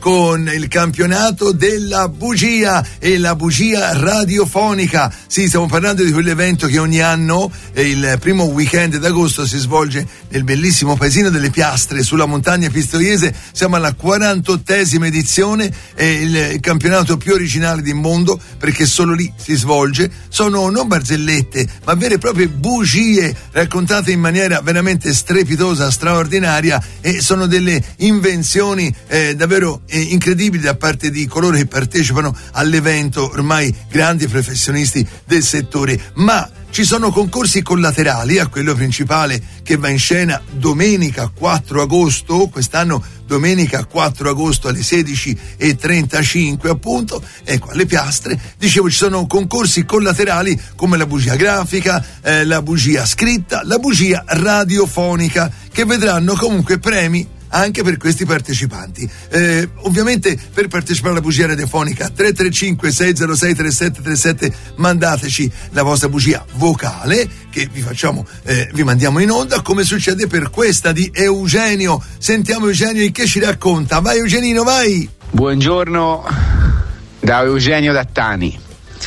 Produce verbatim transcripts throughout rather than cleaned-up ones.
con il campionato della bugia e la bugia radiofonica. Sì, stiamo parlando di quell'evento che ogni anno, eh, il primo weekend d'agosto, si svolge nel bellissimo paesino delle Piastre, sulla montagna pistoiese. Siamo alla quarantottesima edizione, è il campionato più originale del mondo, perché solo lì si svolge. Sono non barzellette, ma vere e proprie bugie raccontate in maniera veramente strepitosa, straordinaria, e sono delle invenzioni eh, davvero eh, incredibili da parte di coloro che partecipano all'evento, ormai grandi professionisti del settore. Ma ci sono concorsi collaterali a quello principale, che va in scena domenica quattro agosto, quest'anno domenica quattro agosto alle sedici e trentacinque, appunto, ecco, alle Piastre. Dicevo, ci sono concorsi collaterali come la bugia grafica, eh, la bugia scritta, la bugia radiofonica, che vedranno comunque premi anche per questi partecipanti. Eh, ovviamente per partecipare alla bugia radiofonica tre tre cinque sei zero sei tre sette tre sette, mandateci la vostra bugia vocale che vi facciamo, eh, vi mandiamo in onda, come succede per questa di Eugenio. Sentiamo Eugenio che ci racconta. Vai Eugenino, vai! Buongiorno da Eugenio Dattani.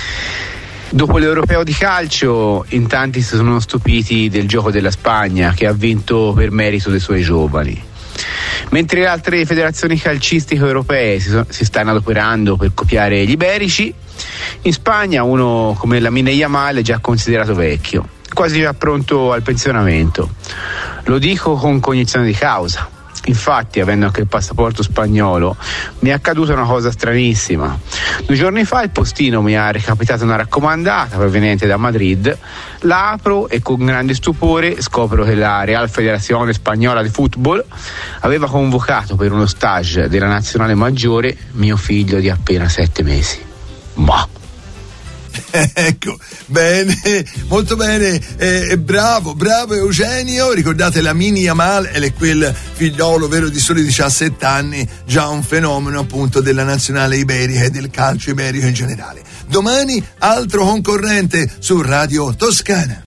Dopo l'Europeo di calcio, in tanti si sono stupiti del gioco della Spagna, che ha vinto per merito dei suoi giovani. Mentre le altre federazioni calcistiche europee si, so, si stanno adoperando per copiare gli iberici, in Spagna uno come Lamine Yamal è già considerato vecchio, quasi già pronto al pensionamento. Lo dico con cognizione di causa. Infatti, avendo anche il passaporto spagnolo, mi è accaduta una cosa stranissima. Due giorni fa il postino mi ha recapitato una raccomandata proveniente da Madrid. La apro e con grande stupore scopro che la Real Federazione Spagnola di Football aveva convocato per uno stage della nazionale maggiore mio figlio di appena sette mesi. Ma ecco, bene, molto bene, eh, bravo, bravo Eugenio. Ricordate Lamine Yamal, è quel figliolo vero di soli diciassette anni, già un fenomeno appunto della nazionale iberica e del calcio iberico in generale. Domani altro concorrente su Radio Toscana.